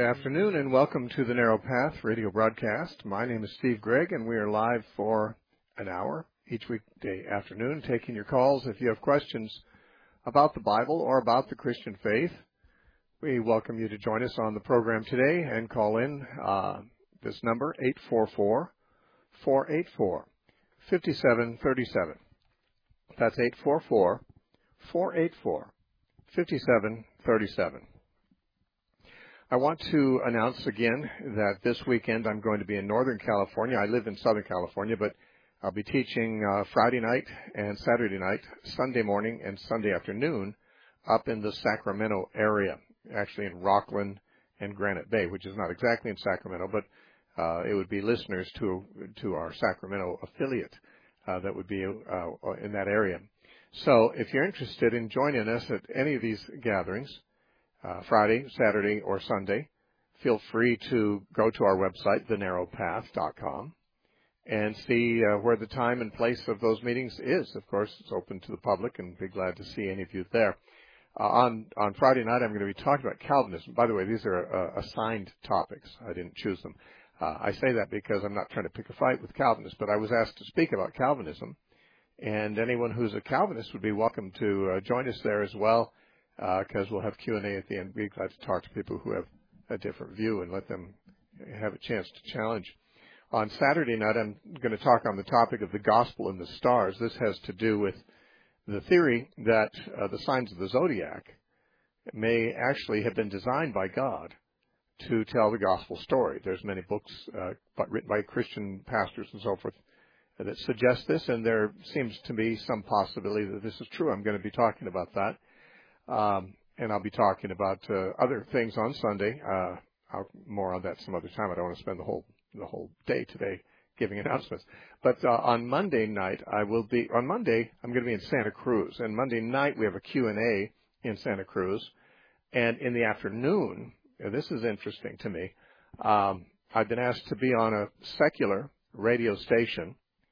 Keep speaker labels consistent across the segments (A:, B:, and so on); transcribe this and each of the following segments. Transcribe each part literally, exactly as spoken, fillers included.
A: afternoon and welcome to the Narrow Path radio broadcast. My name is Steve Gregg and we are live for an hour each weekday afternoon taking your calls if you have questions about the Bible or about the Christian faith. We welcome you to join us on the program today and call in uh, this number, eight four four, four eight four, five seven three seven. That's eight four four, four eight four, five seven three seven. I want to announce again that this weekend I'm going to be in Northern California. I live in Southern California, but I'll be teaching uh, Friday night and Saturday night, Sunday morning and Sunday afternoon up in the Sacramento area, actually in Rockland and Granite Bay, which is not exactly in Sacramento, but uh, it would be listeners to to our Sacramento affiliate uh, that would be uh, in that area. So if you're interested in joining us at any of these gatherings, Uh, Friday, Saturday, or Sunday, feel free to go to our website, the narrow path dot com, and see uh, where the time and place of those meetings is. Of course, it's open to the public, and be glad to see any of you there. Uh, on, on Friday night, I'm going to be talking about Calvinism. By the way, these are uh, assigned topics. I didn't choose them. Uh, I say that because I'm not trying to pick a fight with Calvinists, but I was asked to speak about Calvinism, and anyone who's a Calvinist would be welcome to uh, join us there as well, because uh, we'll have Q and A at the end. We'd be glad to talk to people who have a different view and let them have a chance to challenge. On Saturday night, I'm going to talk on the topic of the gospel and the stars. This has to do with the theory that uh, the signs of the zodiac may actually have been designed by God to tell the gospel story. There's many books uh, but written by Christian pastors and so forth that suggest this, and there seems to be some possibility that this is true. I'm going to be talking about that. Um, and I'll be talking about uh, other things on Sunday. Uh, I'll, more on that some other time. I don't want to spend the whole the whole day today giving announcements. But uh, on Monday night, I will be on Monday. I'm going to be in Santa Cruz, and Monday night we have a Q and A in Santa Cruz. And in the afternoon, this is interesting to me. Um, I've been asked to be on a secular radio station,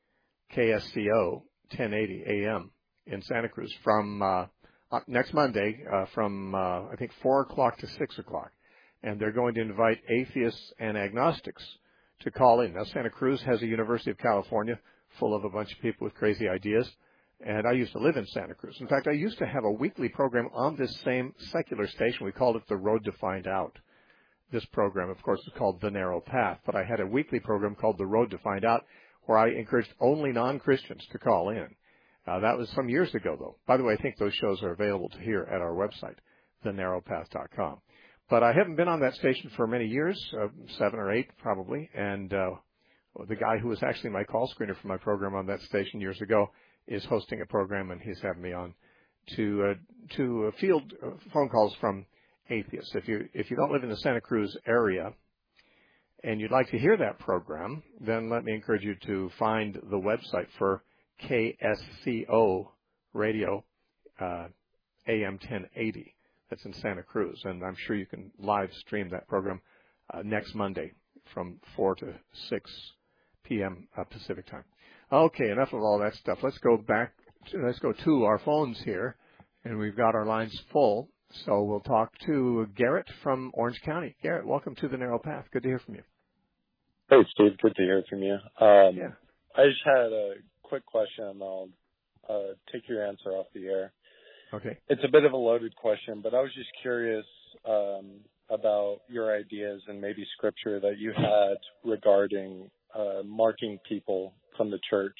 A: K S C O ten eighty A M in Santa Cruz from Uh, Uh, next Monday uh, from, uh, I think, four o'clock to six o'clock. And they're going to invite atheists and agnostics to call in. Now, Santa Cruz has a University of California full of a bunch of people with crazy ideas. And I used to live in Santa Cruz. In fact, I used to have a weekly program on this same secular station. We called it The Road to Find Out. This program, of course, is called The Narrow Path. But I had a weekly program called The Road to Find Out where I encouraged only non-Christians to call in. Uh, that was some years ago, though. By the way, I think those shows are available to hear at our website, the narrow path dot com. But I haven't been on that station for many years, uh, seven or eight probably, and uh, the guy who was actually my call screener for my program on that station years ago is hosting a program, and he's having me on to uh, to uh, field uh, phone calls from atheists. If you if you don't live in the Santa Cruz area and you'd like to hear that program, then let me encourage you to find the website for K S C O radio, uh, A M ten eighty. That's in Santa Cruz. And I'm sure you can live stream that program uh, next Monday from four to six p.m. Uh, Pacific time. Okay, enough of all that stuff. Let's go back. To, let's go to our phones here. And we've got our lines full. So we'll talk to Garrett from Orange County. Garrett, welcome to the Narrow Path. Good to hear from you.
B: Hey, Steve. Good to hear from you. Um,
A: yeah.
B: I just had a quick question, and I'll uh, take your answer off the air.
A: Okay.
B: It's a bit of a loaded question, but I was just curious um, about your ideas and maybe scripture that you had regarding uh, marking people from the church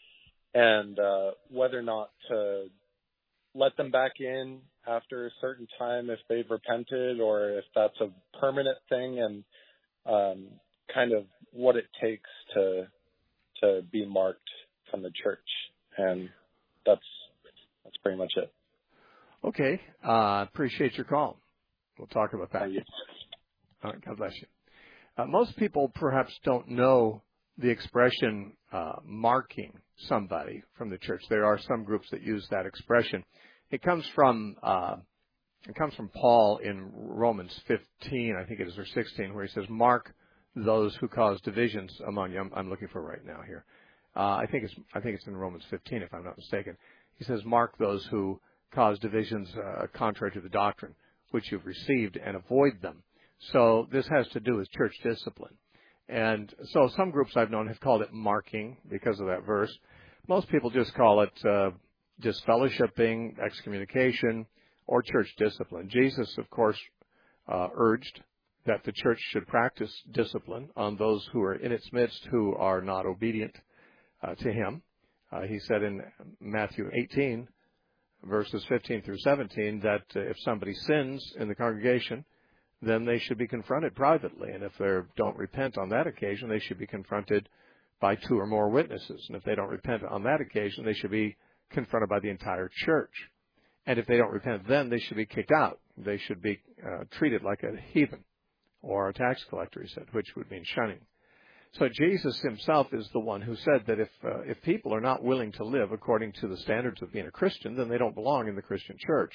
B: and uh, whether or not to let them back in after a certain time if they've repented or if that's a permanent thing, and um, kind of what it takes to to be marked from the church. And that's that's pretty much it.
A: Okay. Uh, appreciate your call. We'll talk about that.
B: Thank you.
A: All right. God bless you. Uh, most people perhaps don't know the expression uh, marking somebody from the church. There are some groups that use that expression. It comes from uh, it comes from Paul in Romans fifteen, I think it is, or sixteen, where he says, "Mark those who cause divisions among you." I'm, I'm looking for it right now here. Uh, I think it's I think it's in Romans fifteen, if I'm not mistaken. He says, "Mark those who cause divisions uh, contrary to the doctrine which you've received, and avoid them." So this has to do with church discipline. And so some groups I've known have called it marking because of that verse. Most people just call it uh, disfellowshipping, excommunication, or church discipline. Jesus, of course, uh, urged that the church should practice discipline on those who are in its midst who are not obedient uh, to him. Uh, he said in Matthew eighteen, verses fifteen through seventeen, that uh, if somebody sins in the congregation, then they should be confronted privately. And if they don't repent on that occasion, they should be confronted by two or more witnesses. And if they don't repent on that occasion, they should be confronted by the entire church. And if they don't repent then, they should be kicked out. They should be uh, treated like a heathen or a tax collector, he said, which would mean shunning. So Jesus himself is the one who said that if uh, if people are not willing to live according to the standards of being a Christian, then they don't belong in the Christian church.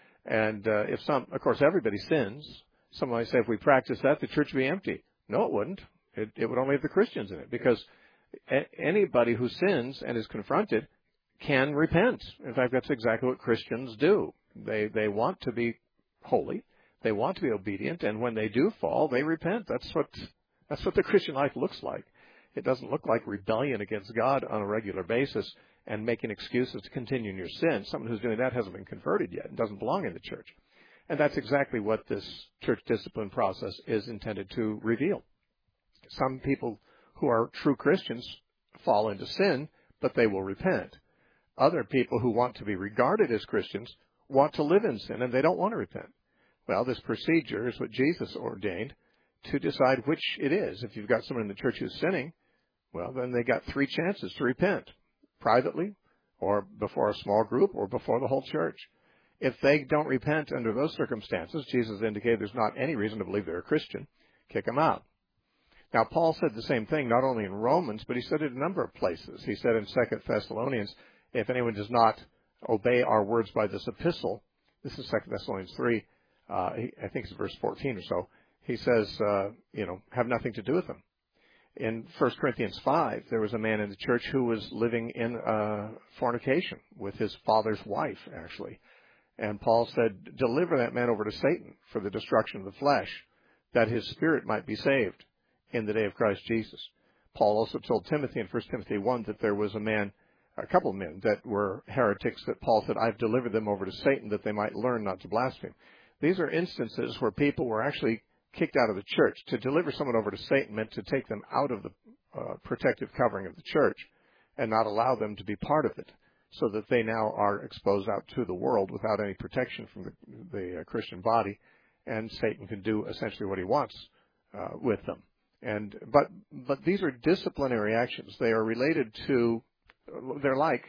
A: And uh, if some, of course, everybody sins. Some might say if we practice that, the church would be empty. No, it wouldn't. It, it would only have the Christians in it, because a- anybody who sins and is confronted can repent. In fact, that's exactly what Christians do. They they want to be holy. They want to be obedient, and when they do fall, they repent. That's what that's what the Christian life looks like. It doesn't look like rebellion against God on a regular basis and making excuses to continue in your sin. Someone who's doing that hasn't been converted yet and doesn't belong in the church. And that's exactly what this church discipline process is intended to reveal. Some people who are true Christians fall into sin, but they will repent. Other people who want to be regarded as Christians want to live in sin, and they don't want to repent. Well, this procedure is what Jesus ordained to decide which it is. If you've got someone in the church who's sinning, well, then they got three chances to repent, privately, or before a small group, or before the whole church. If they don't repent under those circumstances, Jesus indicated there's not any reason to believe they're a Christian. Kick them out. Now, Paul said the same thing not only in Romans, but he said it in a number of places. He said in Second Thessalonians, if anyone does not obey our words by this epistle, this is Second Thessalonians three, uh, I think it's verse fourteen or so, he says, uh, you know, have nothing to do with them. In First Corinthians five, there was a man in the church who was living in uh, fornication with his father's wife, actually. And Paul said, deliver that man over to Satan for the destruction of the flesh, that his spirit might be saved in the day of Christ Jesus. Paul also told Timothy in First Timothy one that there was a man, a couple of men that were heretics, that Paul said, I've delivered them over to Satan that they might learn not to blaspheme. These are instances where people were actually kicked out of the church. To deliver someone over to Satan meant to take them out of the uh, protective covering of the church and not allow them to be part of it, so that they now are exposed out to the world without any protection from the, the uh, Christian body, and Satan can do essentially what he wants uh, with them. And but but these are disciplinary actions. They are related to, they're like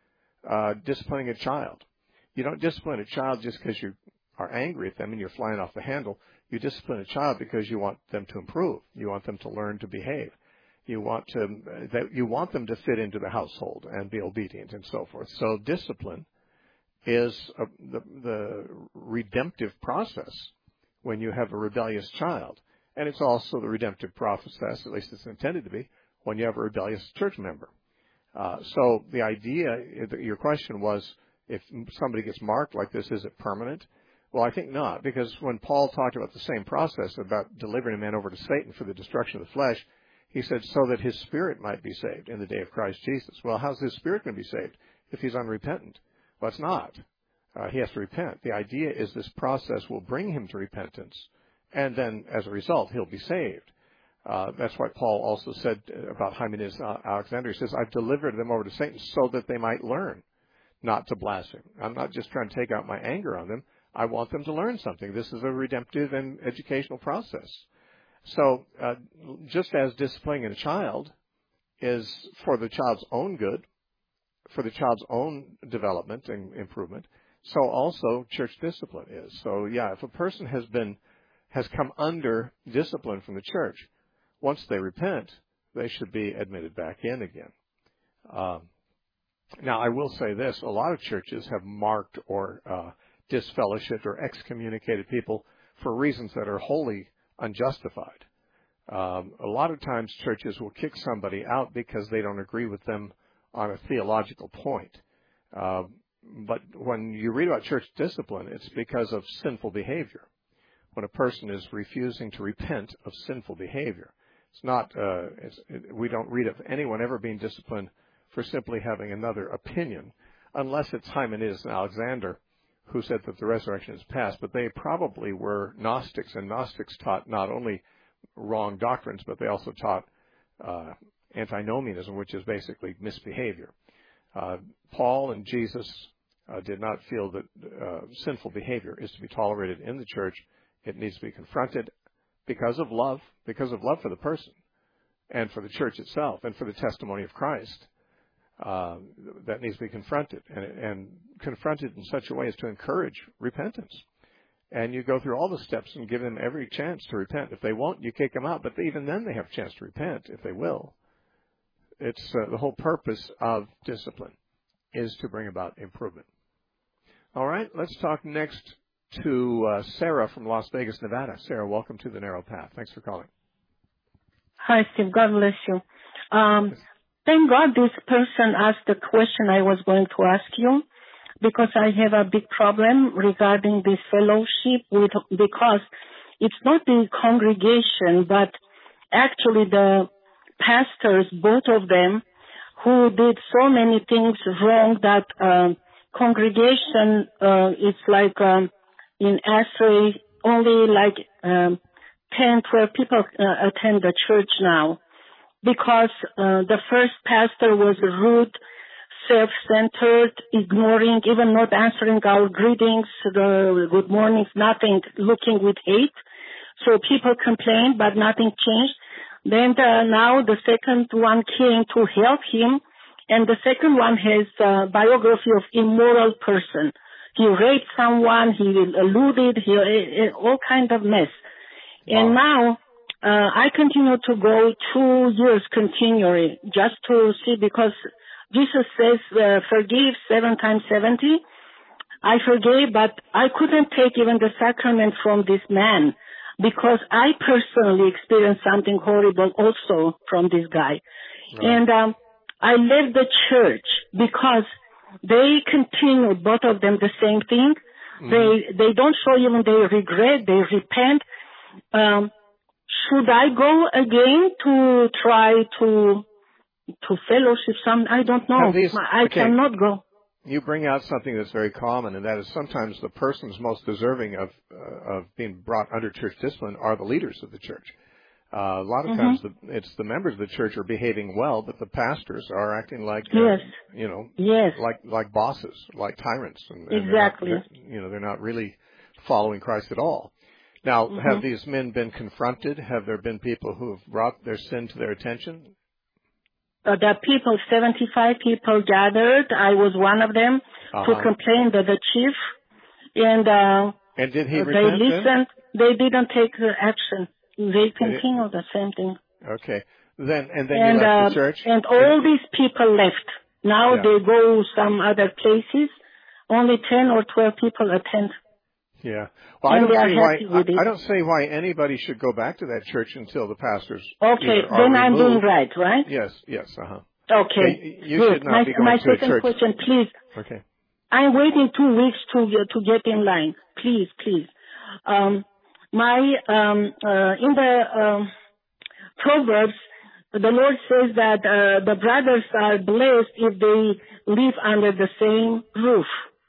A: uh, disciplining a child. You don't discipline a child just because you are angry at them and you're flying off the handle. You discipline a child because you want them to improve. You want them to learn to behave. You want to that you want them to fit into the household and be obedient and so forth. So discipline is a, the, the redemptive process when you have a rebellious child, and it's also the redemptive process, at least it's intended to be, when you have a rebellious church member. Uh, so the idea, your question was, if somebody gets marked like this, is it permanent? Well, I think not, because when Paul talked about the same process about delivering a man over to Satan for the destruction of the flesh, he said, so that his spirit might be saved in the day of Christ Jesus. Well, how's his spirit going to be saved if he's unrepentant? Well, it's not. Uh, he has to repent. The idea is this process will bring him to repentance, and then as a result, he'll be saved. Uh, that's why Paul also said about Hymenaeus uh, Alexander. He says, I've delivered them over to Satan so that they might learn not to blaspheme. I'm not just trying to take out my anger on them. I want them to learn something. This is a redemptive and educational process. So uh, just as disciplining a child is for the child's own good, for the child's own development and improvement, so also church discipline is. So yeah, if a person has been has come under discipline from the church, once they repent, they should be admitted back in again. Um, now, I will say this: a lot of churches have marked or uh, disfellowshipped or excommunicated people for reasons that are wholly unjustified. Um, a lot of times churches will kick somebody out because they don't agree with them on a theological point. Uh, but when you read about church discipline, it's because of sinful behavior. when a person is refusing to repent of sinful behavior. It's not, uh, it's, it, we don't read of anyone ever being disciplined for simply having another opinion, unless it's Hymenaeus and Alexander, who said that the resurrection is past, but they probably were Gnostics, and Gnostics taught not only wrong doctrines, but they also taught uh, antinomianism, which is basically misbehavior. Uh, Paul and Jesus uh, did not feel that uh, sinful behavior is to be tolerated in the church. It needs to be confronted because of love, because of love for the person and for the church itself and for the testimony of Christ. Uh, that needs to be confronted and, and confronted in such a way as to encourage repentance. And you go through all the steps and give them every chance to repent. If they won't, you kick them out. But even then, they have a chance to repent if they will. It's uh, the whole purpose of discipline is to bring about improvement. All right, let's talk next to uh, Sarah from Las Vegas, Nevada. Sarah, welcome to the Narrow Path. Thanks for calling.
C: Hi, Steve. God bless you. Um, thank God this person asked the question I was going to ask you, because I have a big problem regarding this fellowship with, because it's not the congregation, but actually the pastors, both of them, who did so many things wrong that um, congregation, uh, it's like um, in Asbury, only like um, ten, twelve people uh, attend the church now, because uh, the first pastor was rude, self-centered, ignoring, even not answering our greetings, the good mornings, nothing, looking with hate. So people complained, but nothing changed. Then uh, now the second one came to help him, and the second one has a biography of immoral person. He raped someone, he alluded, he uh, all kind of mess. Wow. And now uh, I continue to go two years continually just to see, because Jesus says, uh, forgive seven times seventy. I forgave, but I couldn't take even the sacrament from this man, because I personally experienced something horrible also from this guy. Right. And um, I left the church because they continue, both of them, the same thing. Mm-hmm. They they don't show even their regret, they repent. Um, should I go again to try to to fellowship some? I don't know. These, I okay. cannot go.
A: You bring out something that's very common, and that is sometimes the persons most deserving of uh, of being brought under church discipline are the leaders of the church. Uh, a lot of mm-hmm. times, the, it's the members of the church are behaving well, but the pastors are acting like, uh,
C: yes.
A: you know,
C: yes.
A: like like bosses, like tyrants. And, and
C: exactly.
A: They're not, they're, you know, they're not really following Christ at all. Now, mm-hmm. have these men been confronted? Have there been people who have brought their sin to their attention?
C: Uh, the people, seventy-five people gathered. I was one of them uh-huh. to complain to the chief. And, uh,
A: and did he
C: they
A: repent
C: listened.
A: Then?
C: They didn't take the action. They continued the same thing.
A: Okay. Then, and then
C: and,
A: you left
C: uh,
A: the church?
C: And all these people left. Now yeah. they go some other places. Only ten or twelve people attend.
A: Yeah. Well, I don't, see why, I, I don't say why anybody should go back to that church until the pastors
C: Okay,
A: are
C: then
A: removed.
C: I'm doing right, right?
A: Yes, yes, uh-huh.
C: Okay,
A: you
C: good.
A: should not
C: my,
A: be going
C: my
A: to a
C: second
A: church.
C: question, please.
A: Okay.
C: I'm waiting two weeks to to get in line. Please, please. Um, my um, uh, in the um, Proverbs, the Lord says that uh, the brothers are blessed if they live under the same roof.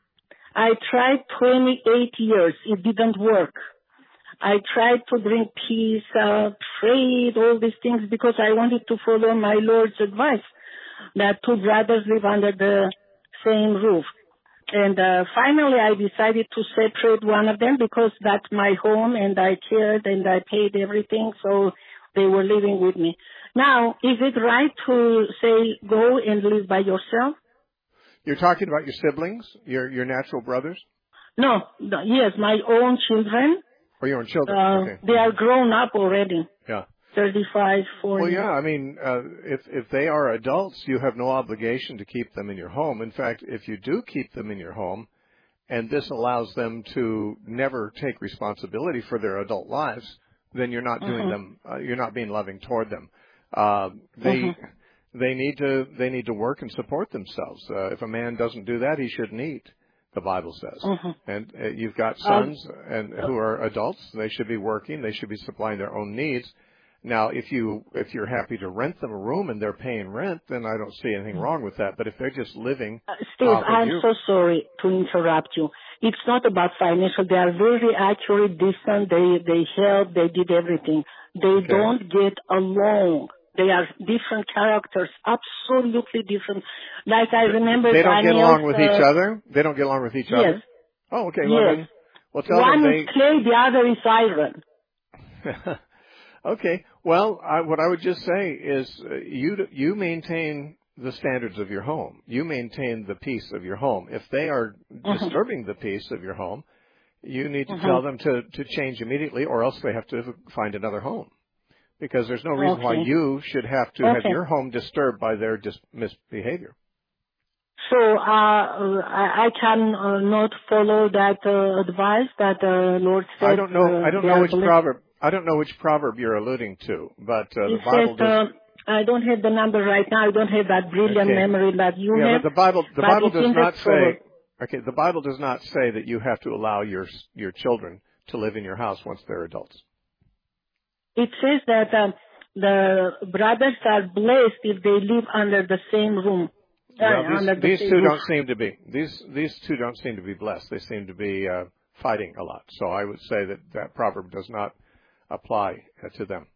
C: I tried twenty-eight years. It didn't work. I tried to bring peace, uh, prayed, all these things, because I wanted to follow my Lord's advice that two brothers live under the same roof. And uh, finally, I decided to separate one of them because that's my home, and I cared and I paid everything, so they were living with me. Now, is it right to say go and live by yourself?
A: You're talking about your siblings, your your natural brothers?
C: No, no yes, my own children.
A: Or your own children?
C: Uh,
A: okay.
C: They are grown up already.
A: Yeah.
C: thirty-five, forty.
A: Well, yeah, I mean, uh, if if they are adults, you have no obligation to keep them in your home. In fact, if you do keep them in your home, and this allows them to never take responsibility for their adult lives, then you're not doing mm-hmm. them. Uh, you're not being loving toward them. Uh, they. Mm-hmm. They need to they need to work and support themselves. Uh, if a man doesn't do that, he shouldn't eat. the Bible says.
C: Mm-hmm.
A: And uh, you've got sons um, and who are adults. They should be working. They should be supplying their own needs. Now, if you if you're happy to rent them a room and they're paying rent, then I don't see anything wrong with that. But if they're just living,
C: uh, Steve, I'm
A: you,
C: so sorry to interrupt you. It's not about financial. They are very accurate, decent. They they help. They did everything. They
A: okay.
C: don't get along. They are different characters, absolutely different. Like I remember,
A: they don't
C: Daniel's,
A: get along with
C: uh,
A: each other. They don't get along with each
C: yes.
A: other. Oh, okay. Well,
C: yes.
A: then, well, tell
C: One
A: them
C: is clay, the other is iron.
A: Okay. Well, I, what I would just say is uh, you you maintain the standards of your home. You maintain the peace of your home. If they are
C: Mm-hmm.
A: disturbing the peace of your home, you need to
C: Mm-hmm.
A: tell them to, to change immediately, or else they have to find another home. Because there's no reason
C: okay.
A: why you should have to
C: okay.
A: have your home disturbed by their dis- misbehavior.
C: So uh, I, I can uh, not follow that uh, advice that the uh, Lord said.
A: I don't know.
C: Uh,
A: I don't know which proverb. I don't know which proverb you're alluding to, but uh, the Bible
C: says,
A: does.
C: Uh, I don't have the number right now. I don't have that brilliant
A: okay.
C: memory that you
A: yeah,
C: have.
A: but the Bible, the
C: but
A: Bible does not say.
C: Proverb.
A: Okay, the Bible does not say that you have to allow your your children to live in your house once they're adults.
C: It says that um, the brothers are blessed if they live under the same room.
A: Well,
C: uh,
A: these,
C: under the
A: these
C: same
A: two
C: roof.
A: don't seem to be. These these two don't seem to be blessed. They seem to be uh, fighting a lot. So I would say that that proverb does not apply uh, to them.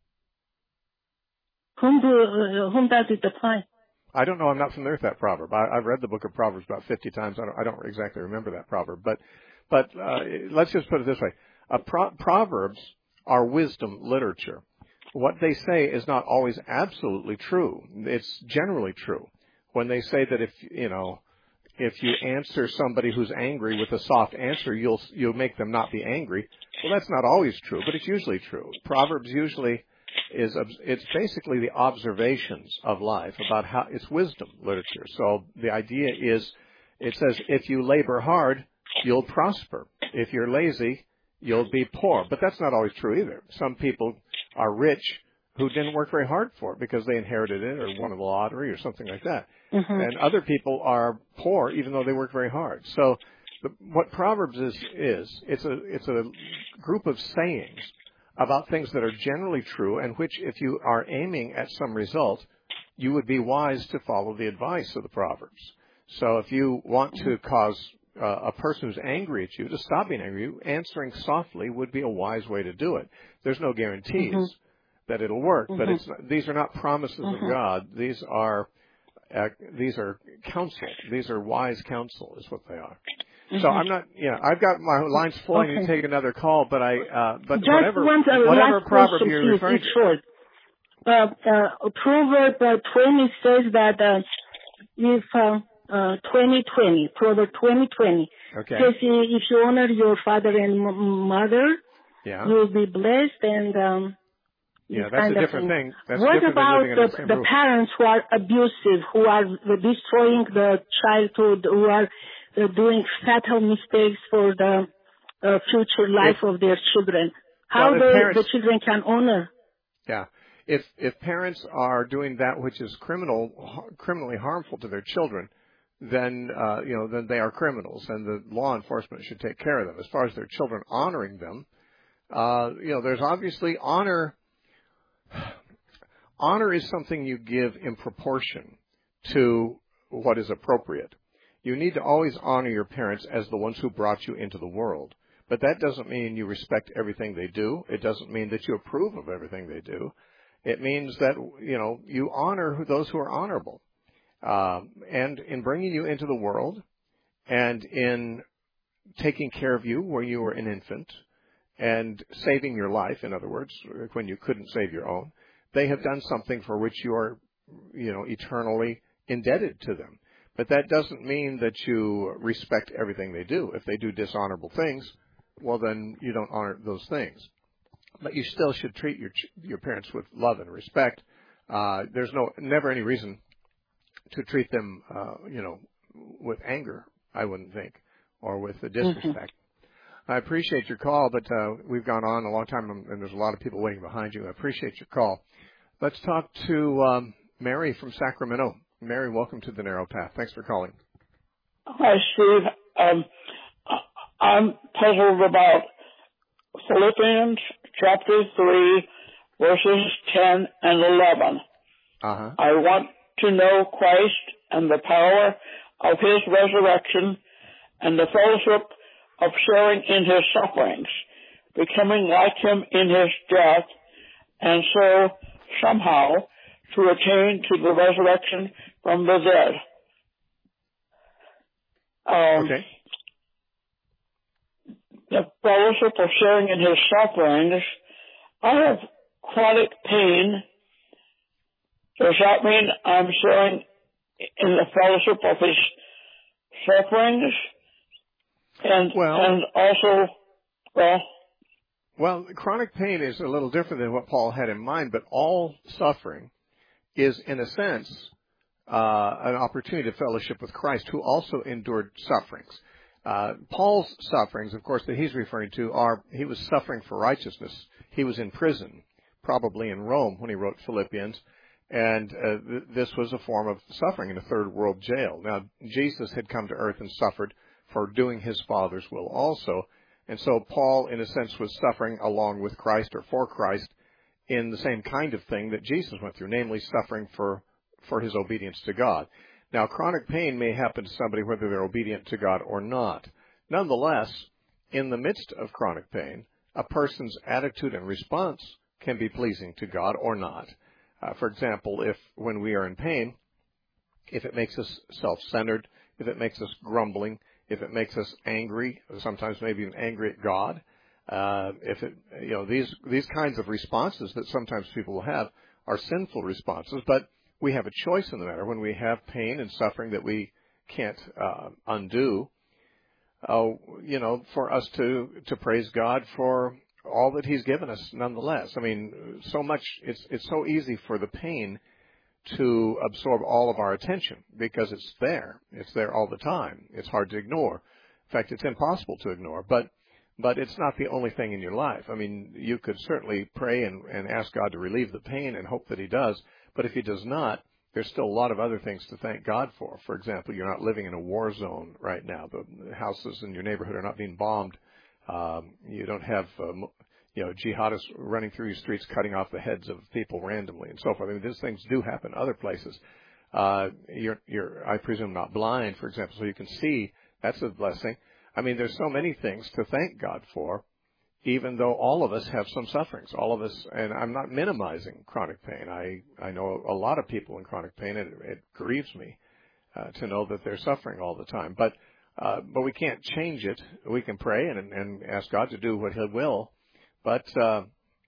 C: Whom do uh, whom does it apply?
A: I don't know. I'm not familiar with that proverb. I, I've read the book of Proverbs about fifty times. I don't, I don't exactly remember that proverb. But but uh, let's just put it this way: uh, pro- proverbs are wisdom literature. What they say is not always absolutely true. It's generally true. When they say that if you know if you answer somebody who's angry with a soft answer, you'll you'll make them not be angry. Well, that's not always true, but it's usually true. Proverbs usually is it's basically the observations of life about how it's wisdom literature. So the idea is, it says if you labor hard, you'll prosper. If you're lazy, you'll be poor. But that's not always true either. Some people are rich who didn't work very hard for it because they inherited it or won the lottery or something like that.
C: Mm-hmm.
A: And other people are poor even though they worked very hard. So the, what Proverbs is is it's a it's a group of sayings about things that are generally true and which, if you are aiming at some result, you would be wise to follow the advice of the Proverbs. So if you want to cause uh, a person who's angry at you to stop being angry, answering softly would be a wise way to do it. There's no guarantees mm-hmm. that it'll work, mm-hmm. but it's these are not promises mm-hmm. of God. These are uh, these are counsel. These are wise counsel is what they are. So mm-hmm. I'm not, yeah, I've got my lines full. Okay. I need to take another call, but I, uh, but
C: Just
A: whatever,
C: one, uh,
A: whatever proverb
C: question,
A: you're
C: please,
A: referring
C: it's
A: to.
C: short. Uh, uh, Proverb uh, twenty says that uh, if uh, uh, twenty twenty, Proverb twenty twenty
A: okay.
C: says if you honor your father and m- mother,
A: yeah.
C: you'll be blessed and. Um,
A: Yeah, that's a different thing. thing. That's
C: what
A: different
C: about
A: than living
C: the,
A: in the,
C: the
A: roof.
C: parents who are abusive, who are destroying the childhood, who are uh, doing fatal mistakes for the uh, future life if, of their children? How
A: well,
C: they,
A: parents,
C: the children can honor?
A: Yeah, if if parents are doing that which is criminal, criminally harmful to their children, then uh, you know then they are criminals, and the law enforcement should take care of them. As far as their children honoring them, uh, you know, there's obviously honor. Honor is something you give in proportion to what is appropriate. You need to always honor your parents as the ones who brought you into the world. But that doesn't mean you respect everything they do. It doesn't mean that you approve of everything they do. It means that, you know, you honor those who are honorable. Um, and in bringing you into the world and in taking care of you when you were an infant and saving your life, in other words, when you couldn't save your own, they have done something for which you are, you know, eternally indebted to them. But that doesn't mean that you respect everything they do. If they do dishonorable things, well, then you don't honor those things. But you still should treat your your parents with love and respect. Uh, there's no never any reason to treat them, uh, you know, with anger, I wouldn't think, or with a disrespect. Mm-hmm. I appreciate your call, but uh, we've gone on a long time, and there's a lot of people waiting behind you. I appreciate your call. Let's talk to um, Mary from Sacramento. Mary, welcome to the Narrow Path. Thanks for calling.
D: Hi, Steve. um, I'm puzzled about Philippians chapter three, verses ten and eleven.
A: Uh-huh.
D: I want to know Christ and the power of his resurrection and the fellowship of sharing in his sufferings, becoming like him in his death, and so somehow to attain to the resurrection from the dead. Um,
A: okay.
D: The fellowship of sharing in his sufferings. I have chronic pain. Does that mean I'm sharing in the fellowship of his sufferings? And,
A: well,
D: and also, well...
A: Well, chronic pain is a little different than what Paul had in mind, but all suffering is, in a sense, uh, an opportunity to fellowship with Christ, who also endured sufferings. Uh, Paul's sufferings, of course, that he's referring to are, he was suffering for righteousness. He was in prison, probably in Rome when he wrote Philippians, and uh, th- this was a form of suffering in a third world jail. Now, Jesus had come to earth and suffered for doing his Father's will also. And so Paul, in a sense, was suffering along with Christ or for Christ in the same kind of thing that Jesus went through, namely suffering for, for his obedience to God. Now, chronic pain may happen to somebody whether they're obedient to God or not. Nonetheless, in the midst of chronic pain, a person's attitude and response can be pleasing to God or not. Uh, for example, if when we are in pain, if it makes us self-centered, if it makes us grumbling, if it makes us angry, sometimes maybe even angry at God, uh, if it, you know, these these kinds of responses that sometimes people will have are sinful responses, but we have a choice in the matter. When we have pain and suffering that we can't uh, undo, uh, you know, for us to to praise God for all that He's given us, nonetheless. I mean, so much it's it's so easy for the pain to absorb all of our attention because it's there. It's there all the time. It's hard to ignore. In fact, it's impossible to ignore. But but it's not the only thing in your life. I mean, you could certainly pray and, and ask God to relieve the pain and hope that He does. But if He does not, there's still a lot of other things to thank God for. For example, you're not living in a war zone right now. The houses in your neighborhood are not being bombed. Um, you don't have um, you know, jihadists running through your streets, cutting off the heads of people randomly and so forth. I mean, these things do happen other places. Uh, you're, you're, I presume, not blind, for example, so you can see. That's a blessing. I mean, there's so many things to thank God for, even though all of us have some sufferings. All of us, and I'm not minimizing chronic pain. I, I know a lot of people in chronic pain, and it, it grieves me uh, to know that they're suffering all the time. But, uh, but we can't change it. We can pray and, and ask God to do what He will. But uh,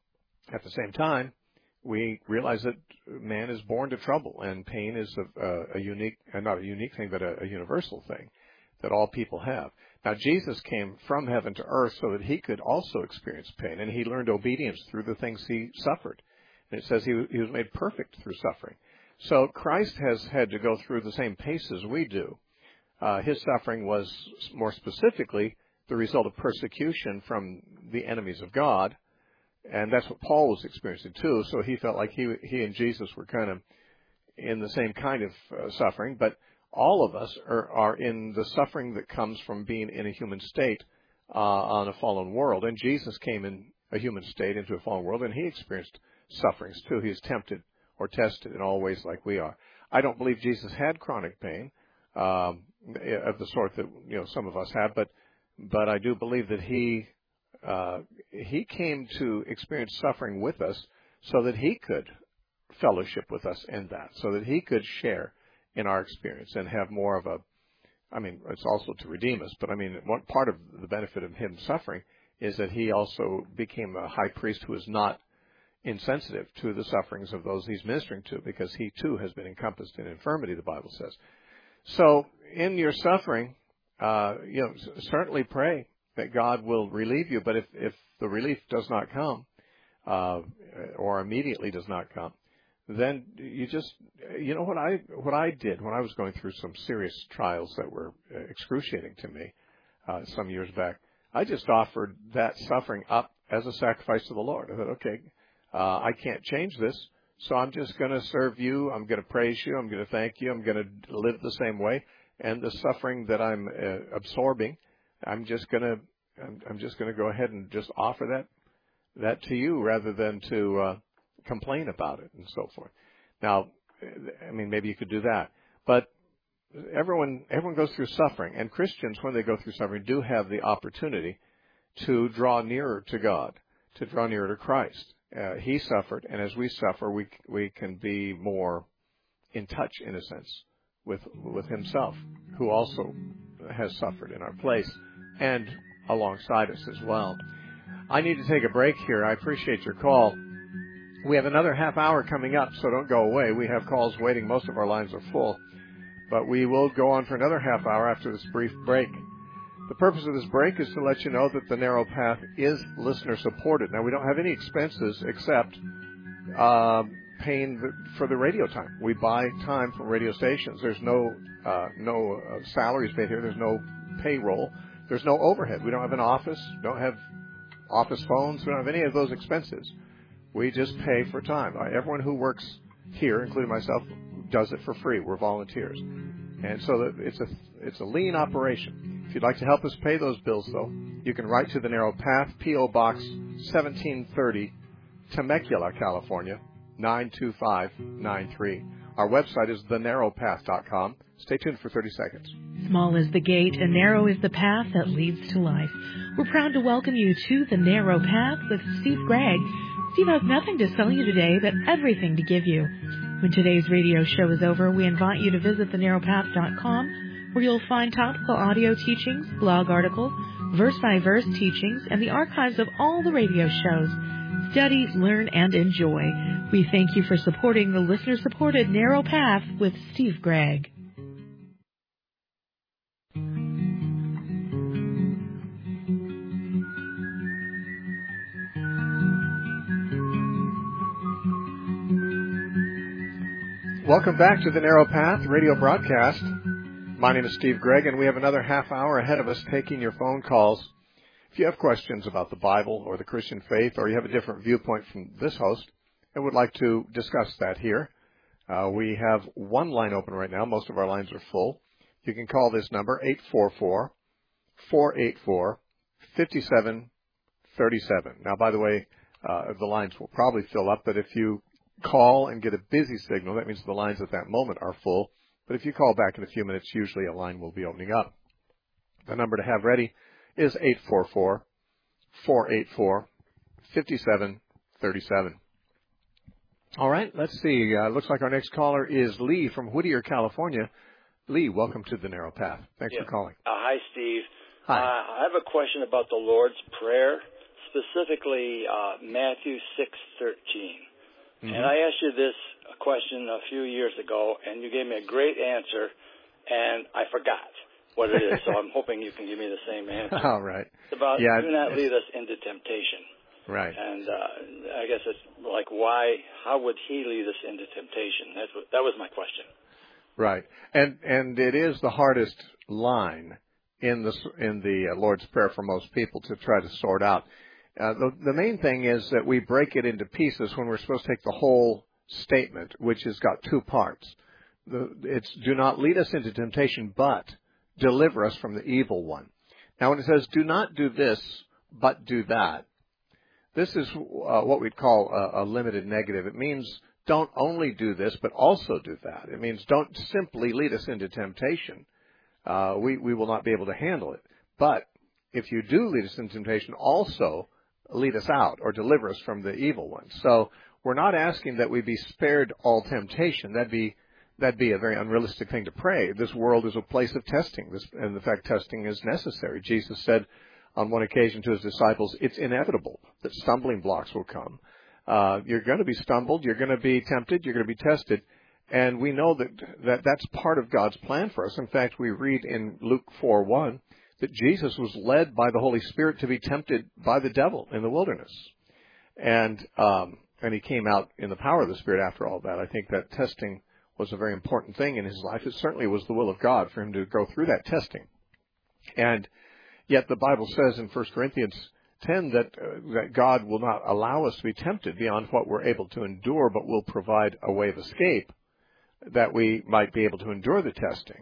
A: at the same time, we realize that man is born to trouble, and pain is a, a, a unique, uh, not a unique thing, but a, a universal thing that all people have. Now, Jesus came from heaven to earth so that He could also experience pain, and He learned obedience through the things He suffered. And it says He, he was made perfect through suffering. So Christ has had to go through the same paces we do. Uh, his suffering was more specifically the result of persecution from the enemies of God, and that's what Paul was experiencing too. So he felt like he he and Jesus were kind of in the same kind of uh, suffering, but all of us are, are in the suffering that comes from being in a human state uh, on a fallen world. And Jesus came in a human state into a fallen world, and He experienced sufferings too. He is tempted or tested in all ways like we are. I don't believe Jesus had chronic pain um, of the sort that you know some of us have, but But I do believe that he uh, he came to experience suffering with us so that He could fellowship with us in that, so that He could share in our experience and have more of a, I mean, it's also to redeem us, but I mean, one part of the benefit of Him suffering is that He also became a high priest who is not insensitive to the sufferings of those He's ministering to, because He too has been encompassed in infirmity, the Bible says. So in your suffering, Uh, you know, certainly pray that God will relieve you. But if, if the relief does not come, uh, or immediately does not come, then you just, you know what I, what I did when I was going through some serious trials that were excruciating to me, uh, some years back, I just offered that suffering up as a sacrifice to the Lord. I thought, okay, uh, I can't change this, so I'm just going to serve You. I'm going to praise You. I'm going to thank You. I'm going to live the same way. and the suffering that I'm uh, absorbing, I'm just gonna I'm, I'm just gonna go ahead and just offer that that to you rather than to uh, complain about it and so forth. Now, I mean, maybe you could do that, but everyone everyone goes through suffering, and Christians, when they go through suffering, do have the opportunity to draw nearer to God, to draw nearer to Christ. Uh, he suffered, and as we suffer, we we can be more in touch, in a sense, with with Himself, who also has suffered in our place and alongside us as well. I need to take a break here. I appreciate your call. We have another half hour coming up, so don't go away. We have calls waiting. Most of our lines are full. But we will go on for another half hour after this brief break. The purpose of this break is to let you know that the Narrow Path is listener-supported. Now, we don't have any expenses except uh, paying the, for the radio time. We buy time from radio stations. There's no uh, no uh, salaries paid here. There's no payroll. There's no overhead. We don't have an office. Don't have office phones. We don't have any of those expenses. We just pay for time. Uh, everyone who works here, including myself, does it for free. We're volunteers. And so that it's a it's a lean operation. If you'd like to help us pay those bills, though, you can write to the Narrow Path, P O. Box seventeen thirty, Temecula, California, nine two five nine three. Our website is the narrow path dot com. Stay tuned for thirty seconds.
E: Small is the gate and narrow is the path that leads to life. We're proud to welcome you to The Narrow Path with Steve Gregg. Steve has nothing to sell you today, but everything to give you. When today's radio show is over, we invite you to visit the narrow path dot com, where you'll find topical audio teachings, blog articles, verse-by-verse teachings, and the archives of all the radio shows. Study, learn, and enjoy. We thank you for supporting the listener-supported Narrow Path with Steve Gregg.
A: Welcome back to the Narrow Path radio broadcast. My name is Steve Gregg, and we have another half hour ahead of us taking your phone calls. If you have questions about the Bible or the Christian faith, or you have a different viewpoint from this host and would like to discuss that here, uh, we have one line open right now. Most of our lines are full. You can call this number, eight four four, four eight four, five seven three seven. Now, by the way, uh, the lines will probably fill up, but if you call and get a busy signal, that means the lines at that moment are full. But if you call back in a few minutes, usually a line will be opening up. The number to have ready is eight four four, four eight four, five seven three seven. All right, let's see. Uh, looks like our next caller is Lee from Whittier, California. Lee, welcome to the Narrow Path. Thanks
F: yeah.
A: for calling.
F: Uh, hi, Steve.
A: Hi.
F: Uh, I have a question about the Lord's Prayer, specifically uh, Matthew six thirteen. Mm-hmm. And I asked you this question a few years ago, and you gave me a great answer, and I forgot what it is. So I'm hoping you can give me the same answer.
A: All right.
F: It's about
A: yeah,
F: do not lead us into temptation.
A: Right.
F: And uh, I guess it's like, why? How would He lead us into temptation? That's what, that was my question.
A: Right. And and it is the hardest line in the in the uh, Lord's Prayer for most people to try to sort out. Uh, the, the main thing is that we break it into pieces when we're supposed to take the whole statement, which has got two parts. The, it's do not lead us into temptation, but deliver us from the evil one. Now, when it says do not do this, but do that, this is uh, what we'd call a, a limited negative. It means don't only do this, but also do that. It means don't simply lead us into temptation. Uh, we, we will not be able to handle it. But if you do lead us into temptation, also lead us out or deliver us from the evil one. So we're not asking that we be spared all temptation. That'd be that'd be a very unrealistic thing to pray. This world is a place of testing, this, and in fact, testing is necessary. Jesus said on one occasion to his disciples, it's inevitable that stumbling blocks will come. Uh, you're going to be stumbled, you're going to be tempted, you're going to be tested, and we know that, that that's part of God's plan for us. In fact, we read in Luke four one that Jesus was led by the Holy Spirit to be tempted by the devil in the wilderness. And um, and he came out in the power of the Spirit after all that. I think that testing was a very important thing in his life. It certainly was the will of God for him to go through that testing. And yet the Bible says in First Corinthians ten that, uh, that God will not allow us to be tempted beyond what we're able to endure, but will provide a way of escape that we might be able to endure the testing.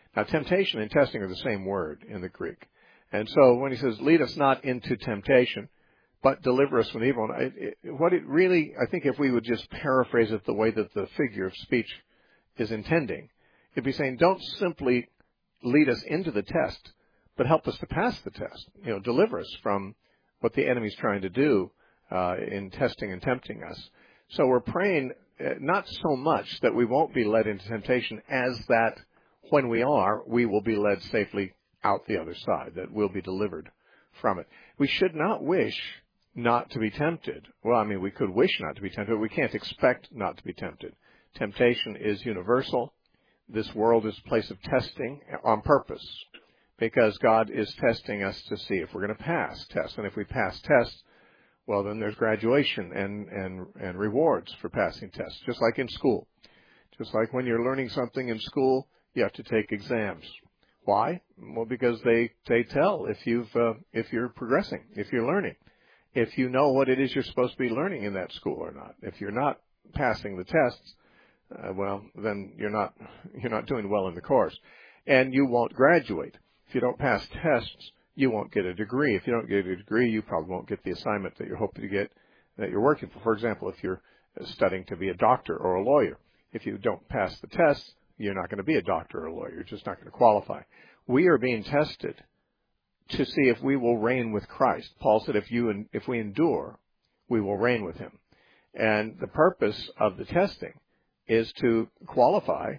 A: Now, temptation and testing are the same word in the Greek. And so when he says, lead us not into temptation, but deliver us from evil, it, it, what it really, I think if we would just paraphrase it the way that the figure of speech is intending, it'd be saying, don't simply lead us into the test, but help us to pass the test. You know, deliver us from what the enemy's trying to do uh, in testing and tempting us. So we're praying uh, not so much that we won't be led into temptation as that when we are, we will be led safely out the other side, that we'll be delivered from it. We should not wish not to be tempted. Well, I mean, we could wish not to be tempted, but we can't expect not to be tempted. Temptation is universal. This world is a place of testing on purpose, because God is testing us to see if we're going to pass tests. And if we pass tests, well, then there's graduation and, and, and rewards for passing tests, just like in school. Just like when you're learning something in school, you have to take exams. Why? Well, because they, they tell if you've, uh, if you're progressing, if you're learning, if you know what it is you're supposed to be learning in that school or not. If you're not passing the tests, uh, well, then you're not, you're not doing well in the course, and you won't graduate. If you don't pass tests, you won't get a degree. If you don't get a degree, you probably won't get the assignment that you're hoping to get, that you're working for. For example, if you're studying to be a doctor or a lawyer, if you don't pass the tests, you're not going to be a doctor or a lawyer. You're just not going to qualify. We are being tested to see if we will reign with Christ. Paul said, if you if we endure, we will reign with him. And the purpose of the testing is to qualify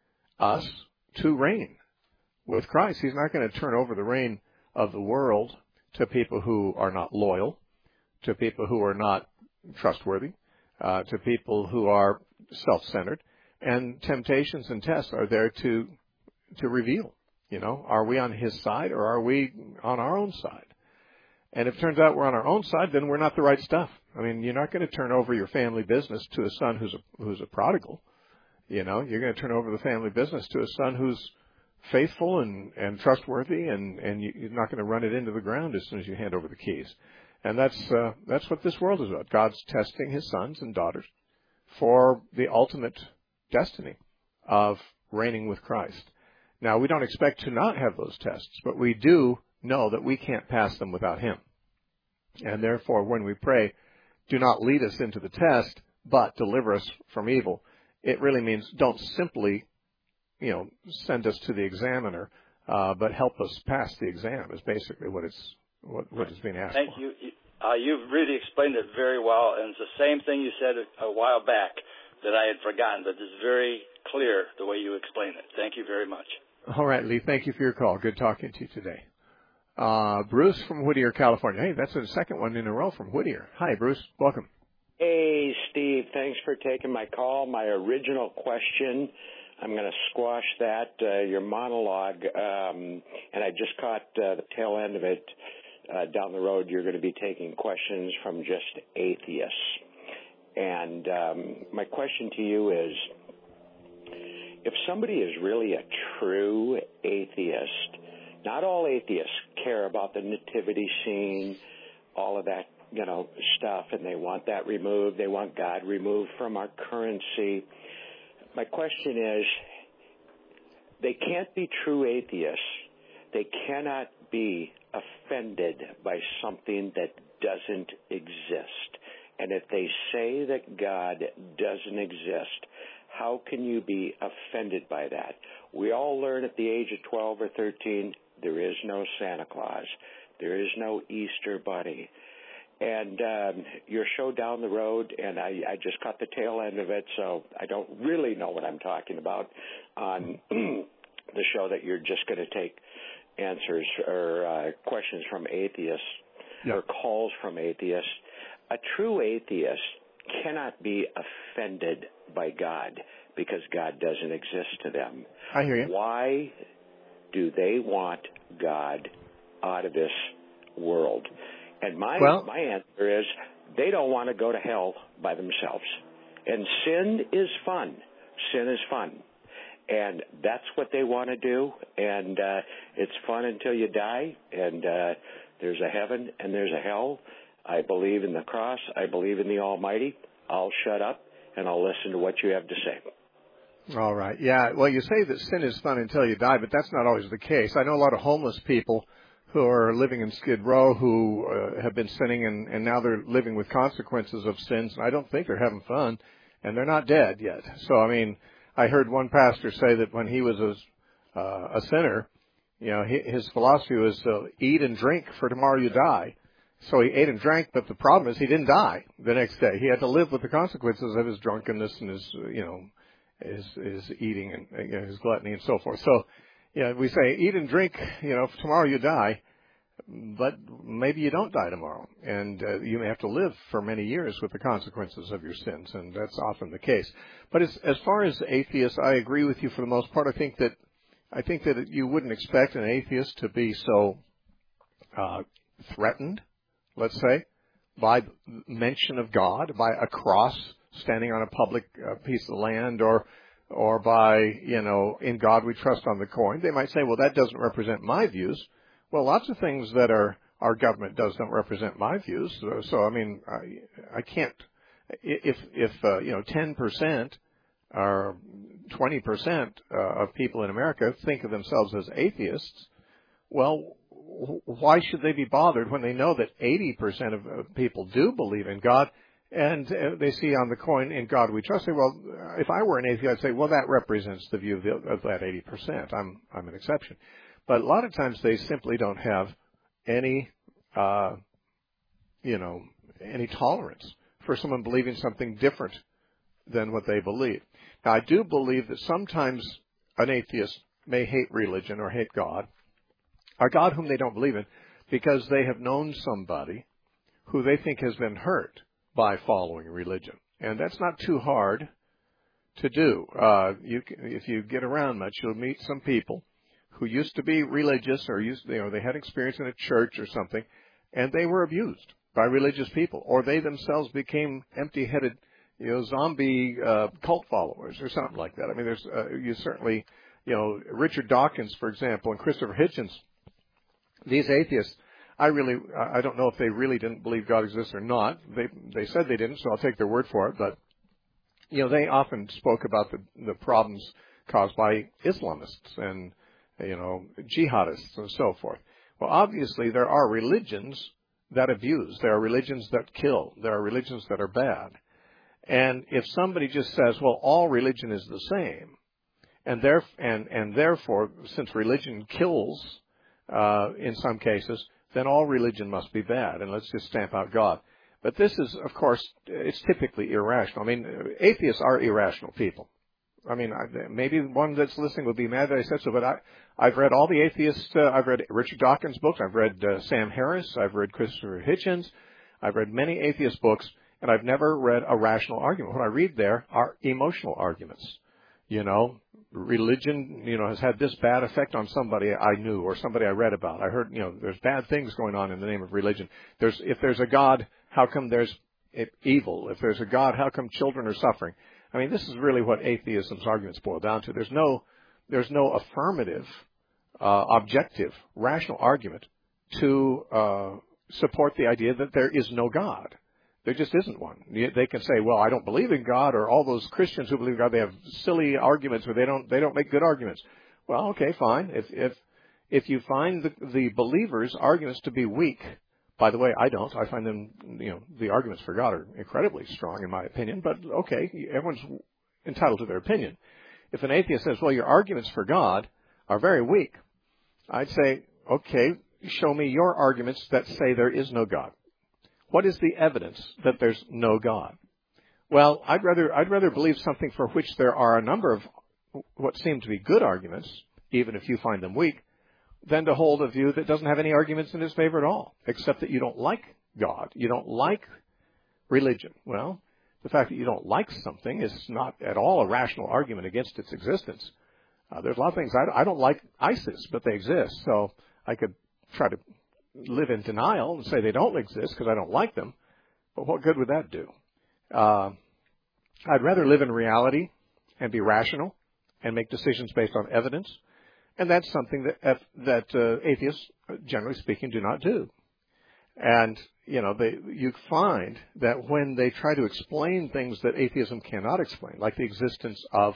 A: us to reign with Christ. He's not going to turn over the reign of the world to people who are not loyal, to people who are not trustworthy, uh, to people who are self-centered. And temptations and tests are there to to reveal, you know, are we on his side or are we on our own side? And if it turns out we're on our own side, then we're not the right stuff. I mean, you're not going to turn over your family business to a son who's a, who's a prodigal. You know, you're going to turn over the family business to a son who's faithful and, and trustworthy, and, and you, you're not going to run it into the ground as soon as you hand over the keys. And that's uh, that's what this world is about. God's testing his sons and daughters for the ultimate destiny of reigning with Christ. Now, we don't expect to not have those tests, but we do know that we can't pass them without him. And therefore, when we pray, do not lead us into the test, but deliver us from evil, it really means don't simply, you know, send us to the examiner, uh, but help us pass the exam is basically what it's what, what is being asked
F: Thank
A: for.
F: you. Uh, you've really explained it very well, and it's the same thing you said a, a while back that I had forgotten, but it's very clear the way you explain it. Thank you very much.
A: All right, Lee, thank you for your call. Good talking to you today. Uh, Bruce from Whittier, California. Hey, that's the second one in a row from Whittier. Hi, Bruce. Welcome.
G: Hey, Steve. Thanks for taking my call. My original question, I'm going to squash that, uh, your monologue, um, and I just caught uh, the tail end of it. Uh, down the road, you're going to be taking questions from just atheists. And um, my question to you is, if somebody is really a true atheist, not all atheists care about the nativity scene, all of that, you know, stuff, and they want that removed. They want God removed from our currency. My question is, they can't be true atheists. They cannot be offended by something that doesn't exist. And if they say that God doesn't exist, how can you be offended by that? We all learn at the age of twelve or thirteen, there is no Santa Claus. There is no Easter Bunny. And um, your show down the road, and I, I just caught the tail end of it, so I don't really know what I'm talking about on the show that you're just going to take answers or uh, questions from atheists yep. or calls from atheists. A true atheist cannot be offended by God because God doesn't exist to them.
A: I hear you.
G: Why do they want God out of this world? And my
A: well,
G: my answer is they don't want to go to hell by themselves. And sin is fun. Sin is fun. And that's what they want to do. And uh, it's fun until you die. And uh, there's a heaven and there's a hell. I believe in the cross. I believe in the Almighty. I'll shut up and I'll listen to what you have to say.
A: All right. Yeah. Well, you say that sin is fun until you die, but that's not always the case. I know a lot of homeless people who are living in Skid Row who uh, have been sinning, and, and now they're living with consequences of sins. And I don't think they're having fun, and they're not dead yet. So, I mean, I heard one pastor say that when he was a, uh, a sinner, you know, his philosophy was uh, eat and drink for tomorrow you die. So he ate and drank, but the problem is he didn't die the next day. He had to live with the consequences of his drunkenness and his, you know, his, his eating and, you know, his gluttony and so forth. So, yeah, we say eat and drink, you know, tomorrow you die, but maybe you don't die tomorrow. And uh, you may have to live for many years with the consequences of your sins, and that's often the case. But as, as far as atheists, I agree with you for the most part. I think that I think that you wouldn't expect an atheist to be so uh, threatened, let's say, by mention of God, by a cross standing on a public uh, piece of land, or or by, you know, in God we trust on the coin. They might say, well, that doesn't represent my views. Well, lots of things that our, our government does don't represent my views. So, so I mean, I, I can't, if, if uh, you know, ten percent or twenty percent uh, of people in America think of themselves as atheists, well, why should they be bothered when they know that eighty percent of people do believe in God, and they see on the coin, in God we trust? Say, well, if I were an atheist, I'd say, well, that represents the view of, the, of that eighty percent. I'm, I'm an exception. But a lot of times they simply don't have any, uh, you know, any tolerance for someone believing something different than what they believe. Now, I do believe that sometimes an atheist may hate religion or hate God, a God whom they don't believe in, because they have known somebody who they think has been hurt by following religion. And that's not too hard to do. Uh, you, if you get around much, you'll meet some people who used to be religious, or used, you know, they had experience in a church or something, and they were abused by religious people, or they themselves became empty-headed, you know, zombie uh, cult followers or something like that. I mean, there's uh, you certainly, you know, Richard Dawkins, for example, and Christopher Hitchens. These atheists, I really, I don't know if they really didn't believe God exists or not. They they said they didn't, so I'll take their word for it. But you know, they often spoke about the the problems caused by Islamists and, you know, jihadists and so forth. Well, obviously there are religions that abuse. There are religions that kill. There are religions that are bad. And if somebody just says, well, all religion is the same, and there and and therefore, since religion kills uh, in some cases, then all religion must be bad, and let's just stamp out God. But this is, of course, it's typically irrational. I mean, atheists are irrational people. I mean, maybe one that's listening would be mad that I said so, but I, I've read all the atheists. Uh, I've read Richard Dawkins' books. I've read uh, Sam Harris. I've read Christopher Hitchens. I've read many atheist books, and I've never read a rational argument. What I read there are emotional arguments. You know, religion, you know, has had this bad effect on somebody I knew or somebody I read about. I heard, you know, there's bad things going on in the name of religion. There's, if there's a God, how come there's evil? If there's a God, how come children are suffering? I mean, this is really what atheism's arguments boil down to. There's no, there's no affirmative, uh, objective, rational argument to uh, support the idea that there is no God. There just isn't one. They can say, well, I don't believe in God, or all those Christians who believe in God, they have silly arguments, or they don't, they don't make good arguments. Well, okay, fine. If, if, if you find the, the believers' arguments to be weak, by the way, I don't. I find them, you know, the arguments for God are incredibly strong in my opinion, but okay, everyone's entitled to their opinion. If an atheist says, well, your arguments for God are very weak, I'd say, okay, show me your arguments that say there is no God. What is the evidence that there's no God? Well, I'd rather, I'd rather believe something for which there are a number of what seem to be good arguments, even if you find them weak, than to hold a view that doesn't have any arguments in its favor at all, except that you don't like God. You don't like religion. Well, the fact that you don't like something is not at all a rational argument against its existence. Uh, there's a lot of things. I, I don't like ISIS, but they exist. So I could try to live in denial and say they don't exist because I don't like them. But what good would that do? Uh, I'd rather live in reality and be rational and make decisions based on evidence. And that's something that that uh, atheists, generally speaking, do not do. And, you know, they, you find that when they try to explain things that atheism cannot explain, like the existence of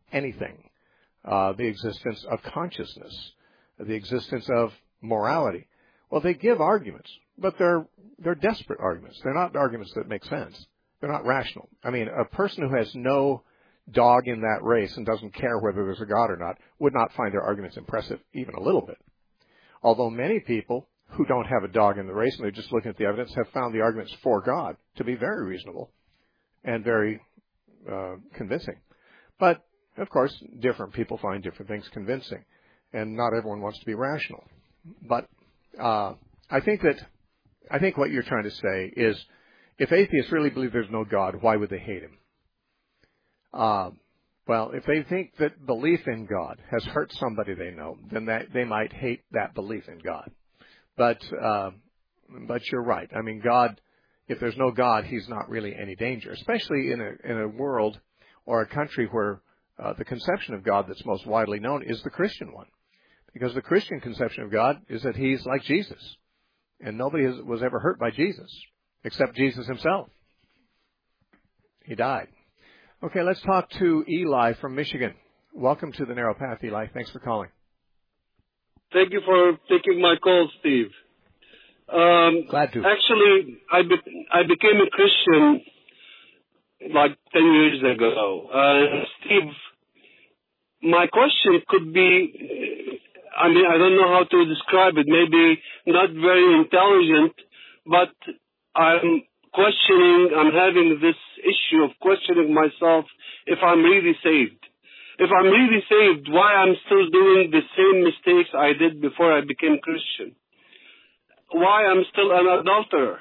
A: anything. Uh, the existence of consciousness, the existence of morality. Well, they give arguments, but they're they're desperate arguments. They're not arguments that make sense. They're not rational. I mean, a person who has no dog in that race and doesn't care whether there's a God or not would not find their arguments impressive even a little bit. Although many people who don't have a dog in the race and they're just looking at the evidence have found the arguments for God to be very reasonable and very uh, convincing. But, of course, different people find different things convincing, and not everyone wants to be rational. But uh, I think that I think what you're trying to say is, if atheists really believe there's no God, why would they hate him? Uh, well, if they think that belief in God has hurt somebody they know, then that, they might hate that belief in God. But uh, but you're right. I mean, God, if there's no God, he's not really any danger, especially in a in a world or a country where uh, the conception of God that's most widely known is the Christian one. Because the Christian conception of God is that he's like Jesus. And nobody has, was ever hurt by Jesus, except Jesus himself. He died. Okay, let's talk to Eli from Michigan. Welcome to the Narrow Path, Eli. Thanks for calling.
H: Thank you for taking my call, Steve. Um,
A: Glad to.
H: Actually, I, be- I became a Christian like ten years ago. Uh, Steve, my question could be, I mean, I don't know how to describe it, maybe not very intelligent, but I'm questioning, I'm having this issue of questioning myself if I'm really saved. If I'm really saved, why I'm still doing the same mistakes I did before I became Christian? Why I'm still an adulterer?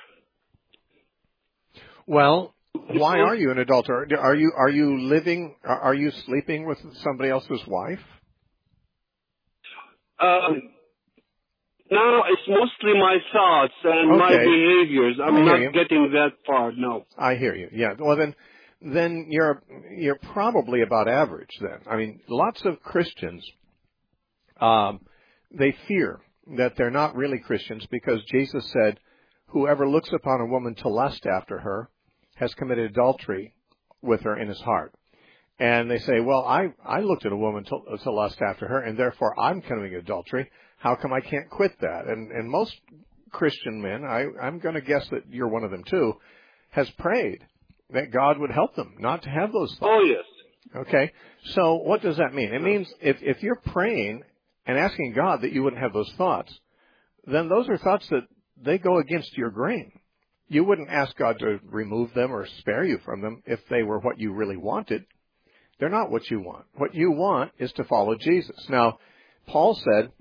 A: Well, why are you an adulterer? Are you are you living? Are you sleeping with somebody else's wife?
H: Um, no, it's mostly my thoughts and
A: okay.
H: my behaviors. I'm
A: I
H: not
A: you.
H: getting that far. No.
A: I hear you. Yeah. Well, then, then you're you're probably about average. Then, I mean, lots of Christians, um, they fear that they're not really Christians because Jesus said, "Whoever looks upon a woman to lust after her has committed adultery with her in his heart." And they say, well, I, I looked at a woman to, to lust after her, and therefore I'm committing adultery. How come I can't quit that? And, and most Christian men, I, I'm going to guess that you're one of them too, has prayed that God would help them not to have those thoughts.
H: Oh, yes.
A: Okay. So what does that mean? It means if, if you're praying and asking God that you wouldn't have those thoughts, then those are thoughts that they go against your grain. You wouldn't ask God to remove them or spare you from them if they were what you really wanted. They're not what you want. What you want is to follow Jesus. Now, Paul said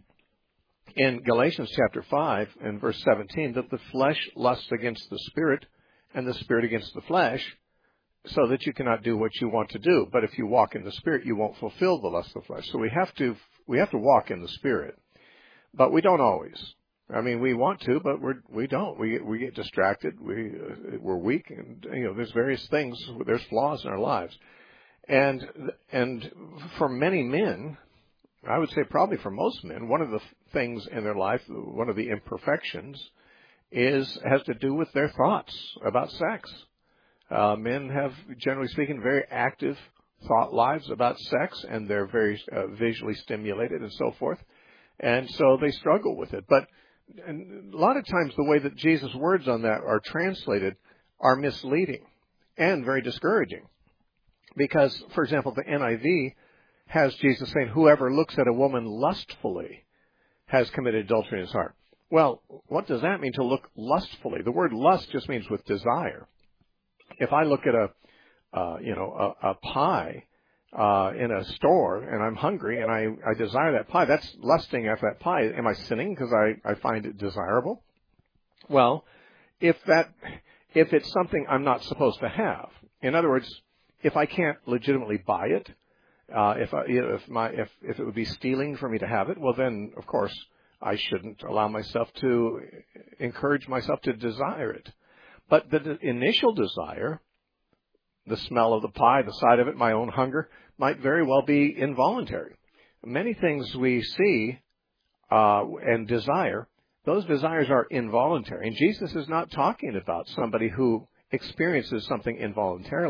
A: in Galatians chapter five and verse seventeen that the flesh lusts against the spirit and the spirit against the flesh, so that you cannot do what you want to do. But if you walk in the spirit, you won't fulfill the lust of the flesh. So we have to we have to walk in the spirit, but we don't always. I mean, we want to, but we're we don't. We we get distracted. We uh, we're weak, and you know, there's various things. There's flaws in our lives. And and for many men, I would say probably for most men, one of the things in their life, one of the imperfections, is has to do with their thoughts about sex. Uh, men have, generally speaking, very active thought lives about sex, and they're very uh, visually stimulated and so forth. And so they struggle with it. But and a lot of times the way that Jesus' words on that are translated are misleading and very discouraging. Because, for example, the N I V has Jesus saying, whoever looks at a woman lustfully has committed adultery in his heart. Well, what does that mean, to look lustfully? The word lust just means with desire. If I look at a, uh, you know, a, a pie uh, in a store and I'm hungry and I, I desire that pie, that's lusting after that pie. Am I sinning because I, I find it desirable? Well, if that, if it's something I'm not supposed to have, in other words, if I can't legitimately buy it, uh, if I, if my if if it would be stealing for me to have it, well then of course I shouldn't allow myself to encourage myself to desire it. But the initial desire, the smell of the pie, the sight of it, my own hunger, might very well be involuntary. Many things we see uh, and desire, those desires are involuntary. And Jesus is not talking about somebody who experiences something involuntarily.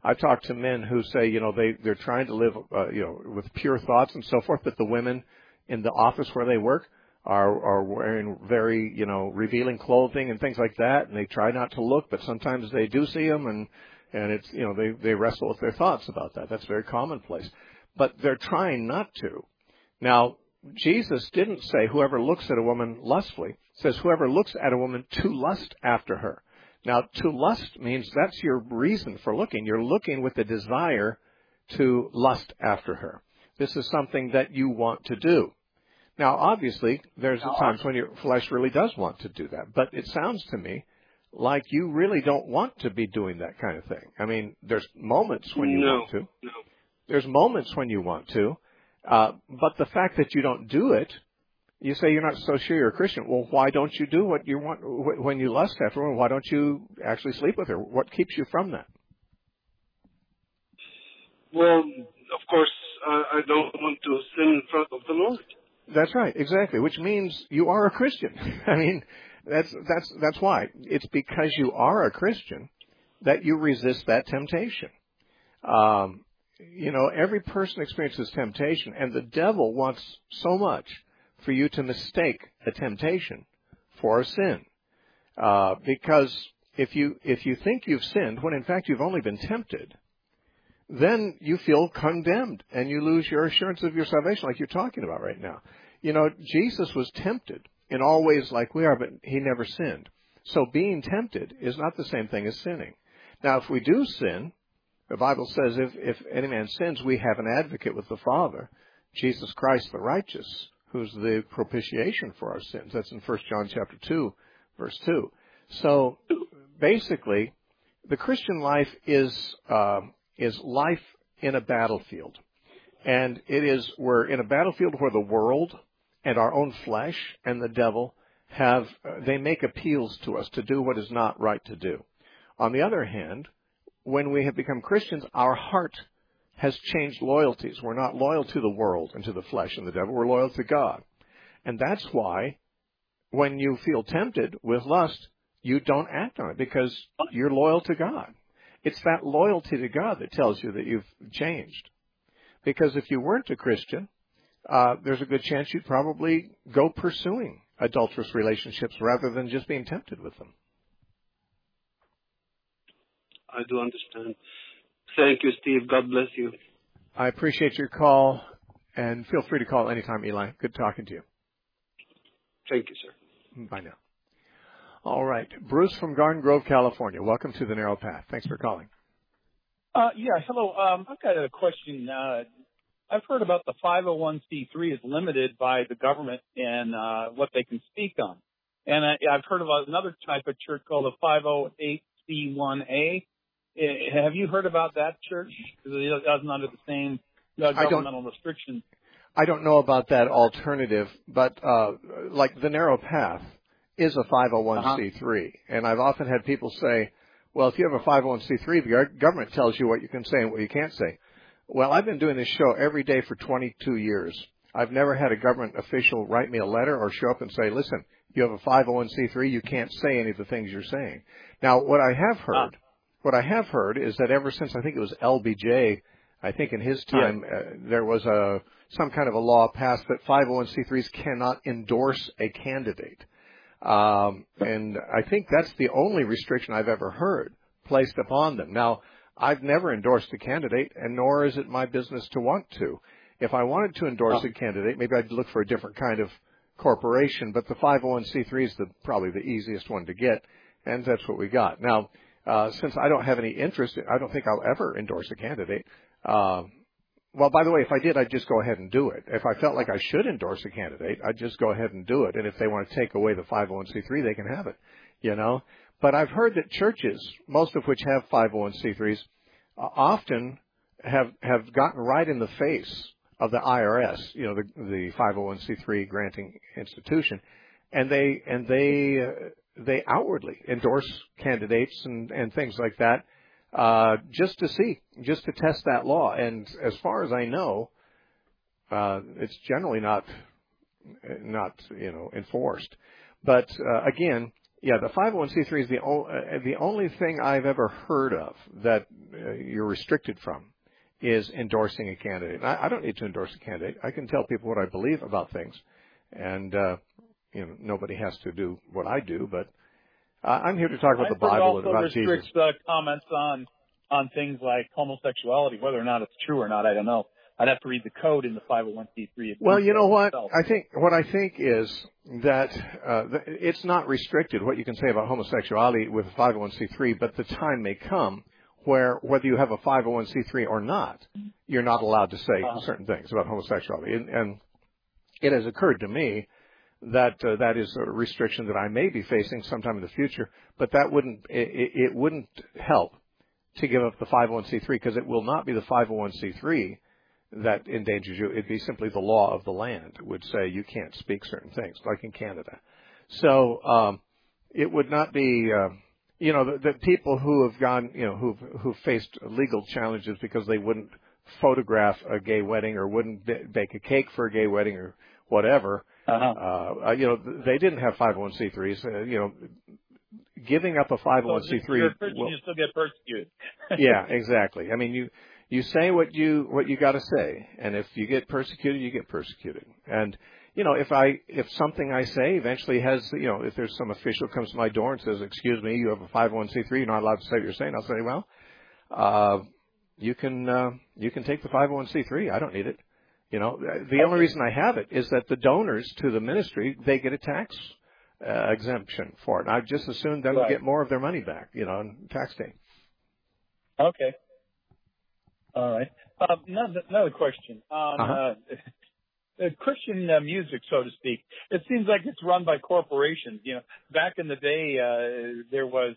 A: I've talked to men who say, you know, they, they're trying to live, uh, you know, with pure thoughts and so forth, but the women in the office where they work are, are wearing very, you know, revealing clothing and things like that, and they try not to look, but sometimes they do see them, and, and it's, you know, they, they wrestle with their thoughts about that. That's very commonplace. But they're trying not to. Now, Jesus didn't say whoever looks at a woman lustfully. It says whoever looks at a woman to lust after her. Now, to lust means that's your reason for looking. You're looking with a desire to lust after her. This is something that you want to do. Now, obviously, there's times when your flesh really does want to do that. But it sounds to me like you really don't want to be doing that kind of thing. I mean, there's moments when you
H: no,
A: want to.
H: No.
A: There's moments when you want to. Uh, but the fact that you don't do it, you say you're not so sure you're a Christian. Well, why don't you do what you want when you lust after her? Why don't you actually sleep with her? What keeps you from that?
H: Well, of course, I, I don't want to sin in front of the Lord.
A: That's right, exactly. Which means you are a Christian. I mean, that's that's that's why. It's because you are a Christian that you resist that temptation. Um, you know, every person experiences temptation, and the devil wants so much for you to mistake a temptation for a sin. Uh, because if you, if you think you've sinned, when in fact you've only been tempted, then you feel condemned and you lose your assurance of your salvation like you're talking about right now. You know, Jesus was tempted in all ways like we are, but he never sinned. So being tempted is not the same thing as sinning. Now, if we do sin, the Bible says if, if any man sins, we have an advocate with the Father, Jesus Christ the righteous, who's the propitiation for our sins. That's in First John chapter two, verse two. So basically, the Christian life is uh, is life in a battlefield. And it is, we're in a battlefield where the world and our own flesh and the devil have, uh, they make appeals to us to do what is not right to do. On the other hand, when we have become Christians, our heart has changed loyalties. We're not loyal to the world and to the flesh and the devil. We're loyal to God. And that's why when you feel tempted with lust, you don't act on it because you're loyal to God. It's that loyalty to God that tells you that you've changed. Because if you weren't a Christian, uh, there's a good chance you'd probably go pursuing adulterous relationships rather than just being tempted with them.
H: I do understand. Thank you, Steve. God bless you.
A: I appreciate your call, and feel free to call anytime, Eli. Good talking to you.
H: Thank you, sir.
A: Bye now. All right. Bruce from Garden Grove, California. Welcome to The Narrow Path. Thanks for calling.
I: Uh, yeah, hello. Um, I've got a question. Uh, I've heard about the five oh one c three is limited by the government and uh, what they can speak on. And I, I've heard about another type of church called the five oh eight c one a. Have you heard about that church? Because it doesn't under the same uh, governmental restrictions.
A: I don't know about that alternative, but uh, like The Narrow Path is a five oh one c three. Uh-huh. And I've often had people say, well, if you have a five oh one c three, the government tells you what you can say and what you can't say. Well, I've been doing this show every day for twenty-two years. I've never had a government official write me a letter or show up and say, listen, you have a five oh one c three, you can't say any of the things you're saying. Now, what I have heard, what I have heard is that ever since I think it was L B J, I think in his time, yeah. uh, there was a some kind of a law passed that five oh one c threes cannot endorse a candidate. Um, and I think that's the only restriction I've ever heard placed upon them. Now, I've never endorsed a candidate, and nor is it my business to want to. If I wanted to endorse a candidate, maybe I'd look for a different kind of corporation, but the five oh one c three is the, probably the easiest one to get, and that's what we got. Now, uh, since I don't have any interest, I don't think I'll ever endorse a candidate. Uh, well, by the way, if I did, I'd just go ahead and do it. If I felt like I should endorse a candidate, I'd just go ahead and do it. And if they want to take away the five oh one c three, they can have it, you know. But I've heard that churches, most of which have five oh one c threes, uh, often have have gotten right in the face of the I R S, you know, the, the five oh one c three granting institution, and they and they uh, they outwardly endorse candidates and, and things like that, uh, just to see, just to test that law. And as far as I know, uh, it's generally not not you know enforced. But uh, again. Yeah, the five oh one c three is the, o- uh, the only thing I've ever heard of that uh, you're restricted from is endorsing a candidate. I, I don't need to endorse a candidate. I can tell people what I believe about things, and uh, you know, nobody has to do what I do. But uh, I'm here to talk about the Bible and about Jesus.
I: It also restricts uh, comments on on things like homosexuality, whether or not it's true or not. I don't know. I'd have to read the code in the five oh one c three.
A: Well, you know what? Itself. I think what I think is that uh, it's not restricted what you can say about homosexuality with a five oh one c three, but the time may come where whether you have a five oh one c three or not, you're not allowed to say uh-huh. certain things about homosexuality. And, and it has occurred to me that uh, that is a restriction that I may be facing sometime in the future, but that wouldn't it, it wouldn't help to give up the five oh one c three, because it will not be the five oh one c three that endangers you. It'd be simply the law of the land would say you can't speak certain things, like in Canada. So um, it would not be, uh, you know, the, the people who have gone, you know, who've who faced legal challenges because they wouldn't photograph a gay wedding or wouldn't b- bake a cake for a gay wedding or whatever. Uh-huh. Uh, you know, they didn't have five oh one c threes. Uh, you know, giving up a five oh one c three.
I: So if you're a Christian, you still get persecuted.
A: Yeah, exactly. I mean, you. You say what you what you got to say, and if you get persecuted, you get persecuted. And you know, if I if something I say eventually has, you know, if there's some official comes to my door and says, "Excuse me, you have a five oh one c three, you're not allowed to say what you're saying," I'll say, "Well, uh, you can uh, you can take the five oh one c three. I don't need it." You know, the okay. only reason I have it is that the donors to the ministry, they get a tax uh, exemption for it. I just assume them right. get more of their money back, you know, in tax day.
I: Okay. All right. Uh, another, another question on uh-huh. uh, Christian uh, music, so to speak. It seems like it's run by corporations. You know, back in the day, uh, there was,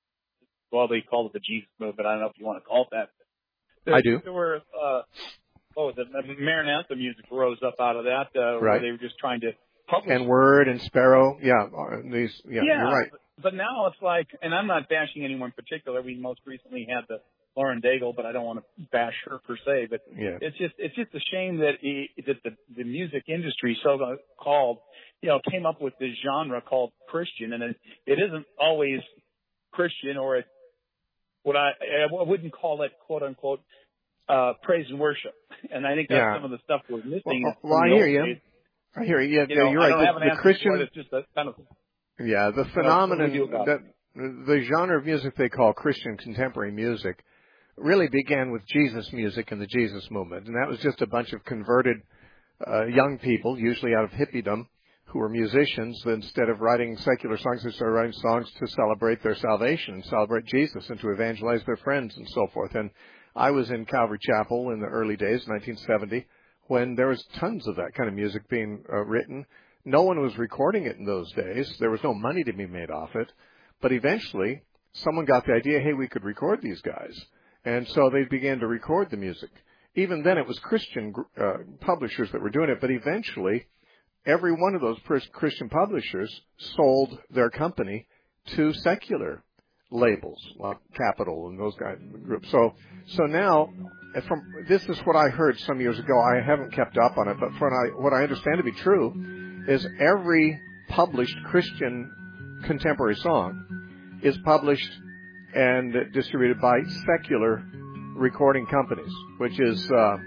I: well, they called it the Jesus movement. I don't know if you want to call it that. There,
A: I do.
I: There were, uh, oh, the, the Maranatha music rose up out of that, uh,
A: right.
I: where they were just trying to publish.
A: And Word and Sparrow, yeah, these, yeah,
I: yeah,
A: you're right.
I: But now it's like, and I'm not bashing anyone in particular. We most recently had the Lauren Daigle, but I don't want to bash her per se. But
A: yeah.
I: it's just it's just a shame that he, that the the music industry, so called, you know, came up with this genre called Christian, and it, it isn't always Christian, or it, what I I wouldn't call it quote unquote uh, praise and worship. And I think that's yeah. some of the stuff we're missing.
A: Well, well I hear you. Days. I hear you. Yeah,
I: you know,
A: you're
I: I
A: right.
I: don't
A: The,
I: have an
A: the
I: answer
A: Christian,
I: for it. It's just a kind of
A: yeah, the phenomenon that the genre of music they call Christian contemporary music really began with Jesus music and the Jesus movement. And that was just a bunch of converted uh, young people, usually out of hippiedom, who were musicians. Instead of writing secular songs, they started writing songs to celebrate their salvation and celebrate Jesus and to evangelize their friends and so forth. And I was in Calvary Chapel in the early days, nineteen seventy, when there was tons of that kind of music being uh, written. No one was recording it in those days. There was no money to be made off it. But eventually, someone got the idea, hey, we could record these guys. And so they began to record the music. Even then, it was Christian uh, publishers that were doing it. But eventually, every one of those Christian publishers sold their company to secular labels, like Capitol and those guys groups. So, so now, from this is what I heard some years ago. I haven't kept up on it, but from I, what I understand to be true is every published Christian contemporary song is published and distributed by secular recording companies, which is uh,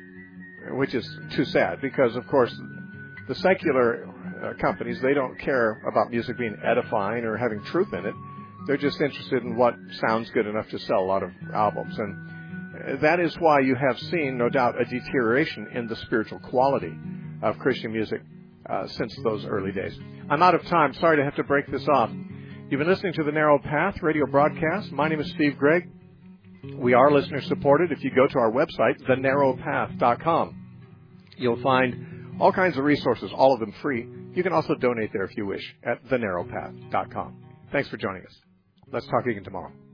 A: which is too sad because, of course, the secular uh, companies, they don't care about music being edifying or having truth in it. They're just interested in what sounds good enough to sell a lot of albums. And that is why you have seen, no doubt, a deterioration in the spiritual quality of Christian music uh, since those early days. I'm out of time. Sorry to have to break this off. You've been listening to the Narrow Path radio broadcast. My name is Steve Gregg. We are listener supported. If you go to our website, the narrow path dot com, you'll find all kinds of resources, all of them free. You can also donate there if you wish at the narrow path dot com. Thanks for joining us. Let's talk again tomorrow.